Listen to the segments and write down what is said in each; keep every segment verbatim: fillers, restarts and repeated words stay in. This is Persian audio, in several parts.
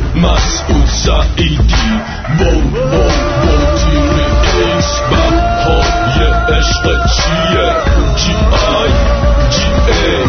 مسعود سعیدی وو وو وو تیری ایکس بهای عشق چیه جی آی جی ای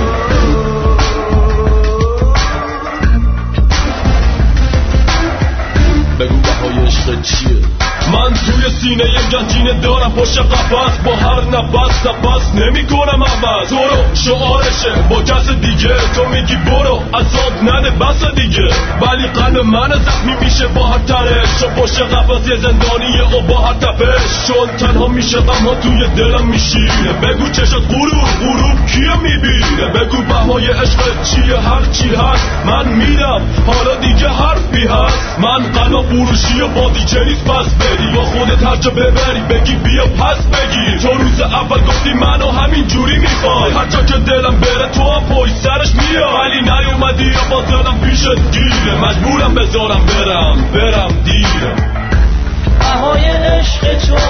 بگو بهای عشق چیه من توی سینه یه گنجینه دارم پشت قفس با هر نفس نفس نمی کنم عوض تو رو شعارشه با کس دیگه تو میگی برو عذاب نده بس دیگه ولی قلب من زخمی میشه با هر تنش چون پشت قفس یه زندانیه و با هر تپش چون تنها میشه غمها توی دلم میشینه بگو چشت غروب غروب کیه میبینه بگو بهای عشق چیه هر چی هست من میرم حالا دیگه حرفی هست من قلب فروشی و با دیجه نیست پس بری با خودت هر جا ببری بگی بیا پس بگیر تو روز اول گفتی منو همین جوری میخوای هر جا که دلم بره تو هم پای سرش میای ولی نیومدی یا با دلم پیشت گیره مجبورم بذارم برم برم دیره بهای عشق تو